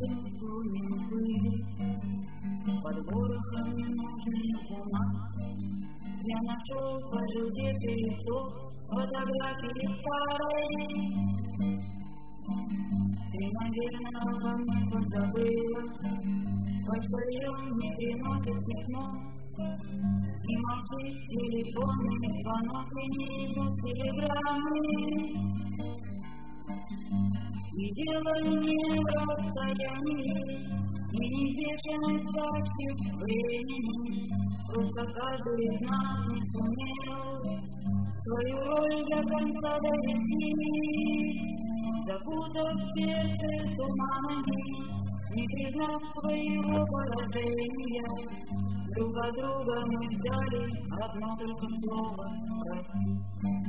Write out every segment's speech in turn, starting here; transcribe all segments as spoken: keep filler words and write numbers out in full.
чистым слоем пыли, под ворохом ненужных бумаг я нашел пожелтевший листок фотографии старой. Ты, наверное, обо мне подзабыла, почтальон мне приносит письмо, и молчит телефонный звонок, и не идут телеграммы. И дело не в расстоянии, и не в бешеной скачке времени, просто каждый из нас не сумел свою роль до конца довести, закутав сердце туманами, не признав своего поражения. Друг от друга мы ждали одно только слово «прости».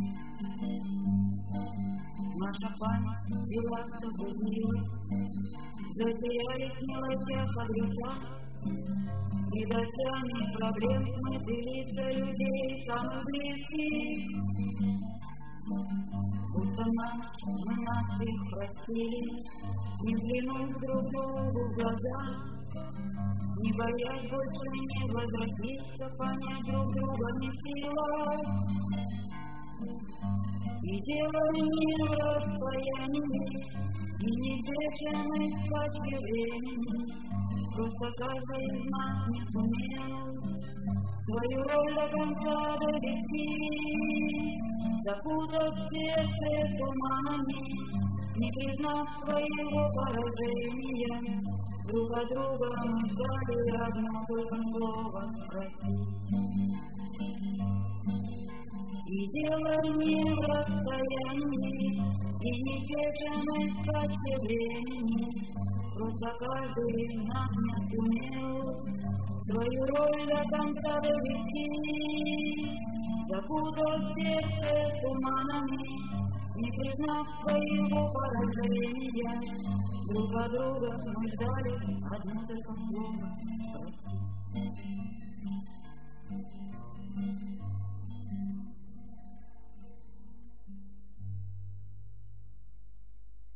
Наша память дела заблудилась, затерялись в мелочах адреса, и дождями проблем смыты лица людей самых близких. Будто на ночь мы наспех простились, не взглянув друг другу в глаза, не боясь больше не возвратиться, понять друг друга не в силах. И дело не в расстоянии, и не в бешеной скачке времени, просто каждый из нас не сумел свою роль до конца довести, закутав сердце туманами, не признав своего поражения. Друг от друга мы ждали одно только слово «прости». И дело не в расстоянии, и не в бешеной скачке времени, просто каждый из нас не сумел свою роль до конца довести, закутав сердце туманами, не признав своего поражения. Друг от друга мы ждали одно только слово «прости».